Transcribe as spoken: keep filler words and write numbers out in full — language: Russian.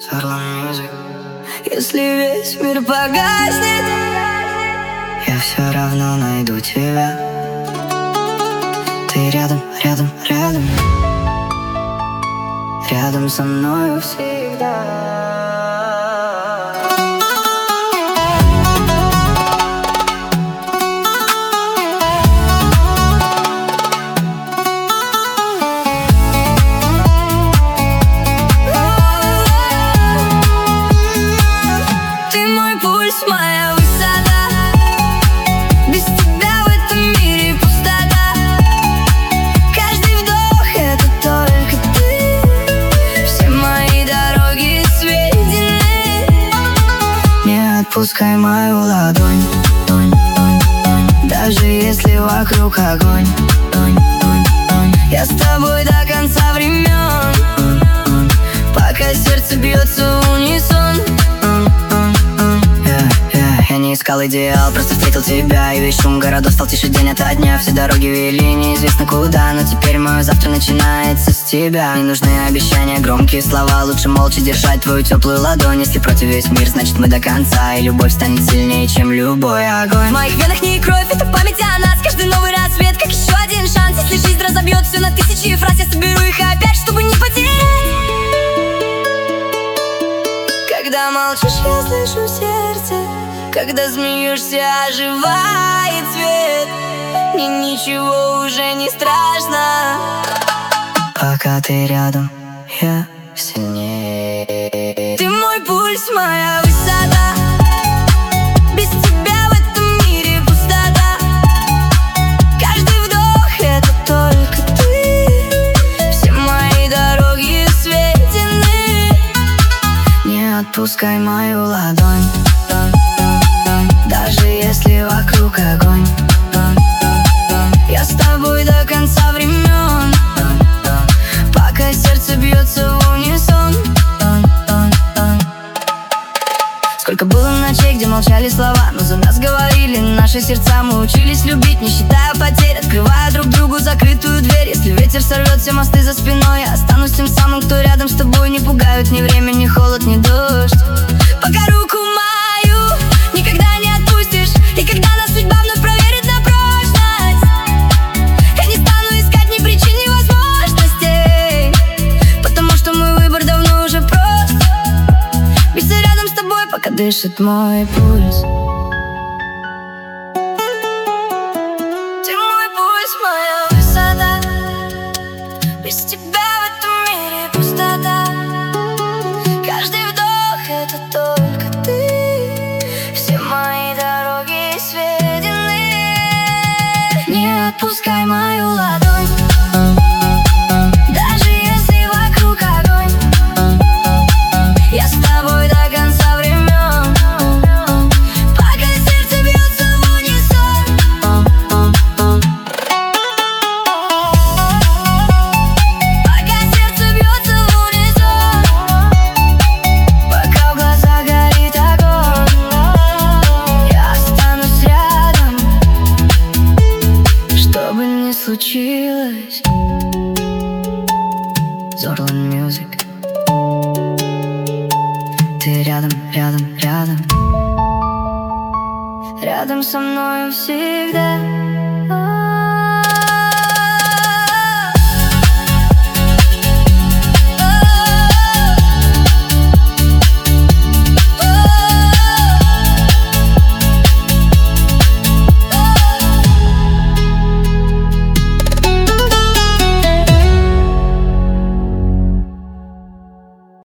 Zorlan Music. Если весь мир погаснет, я все равно найду тебя. Ты рядом, рядом, рядом, рядом со мною всегда. Моя высота, без тебя в этом мире пустота. Каждый вдох — это только ты. Все мои дороги сведены. Не отпускай мою ладонь, даже если вокруг огонь. Я с тобой до конца времен, пока сердце бьется в унисон. Я не искал идеал, просто встретил тебя. И весь шум городов стал тише день ото дня. Все дороги вели неизвестно куда, но теперь мое завтра начинается с тебя. Не нужны обещания, громкие слова, лучше молча держать твою теплую ладонь. Если против весь мир, значит мы до конца, и любовь станет сильнее, чем любой огонь. В моих венах не кровь, это память о нас. Каждый новый рассвет, как еще один шанс. Если жизнь разобьет все на тысячи фраз, я соберу их опять, чтобы не потерять. Когда молчишь, я слышу сердце. Когда смеешься, оживает свет. Мне ничего уже не страшно. Пока ты рядом, я сильнее. Ты мой пульс, моя высота. Без тебя в этом мире пустота. Каждый вдох — это только ты. Все мои дороги сведены. Не отпускай мою ладонь, даже если вокруг огонь. Я с тобой до конца времен, пока сердце бьется в унисон. Сколько было ночей, где молчали слова, но за нас говорили наши сердца. Мы учились любить, не считая потерь, открывая друг другу закрытую дверь. Если ветер сорвет все мосты за спиной, я останусь тем самым, кто рядом с тобой. Не пугают ни время, ни холод, ни дождь. Пока руку мою никогда не отпустишь, и когда нас судьба вновь проверит на прочность, я не стану искать ни причин, ни возможностей, потому что мой выбор давно уже прост. Биться рядом с тобой, пока дышит мой пульс. Ты мой пульс, моя высота. Без тебя в этом мире пустота. Каждый вдох — это только ты. Все мои дороги сведены. Не отпускай мою ладонь, даже если вокруг огонь. Я с тобой до конца времен, пока сердце бьется в унисон. Пока сердце бьется в унисон, пока в глазах горит огонь. Я останусь рядом, что бы ни случилось. Zorlan Music. Ты рядом, рядом, рядом, рядом со мною всегда.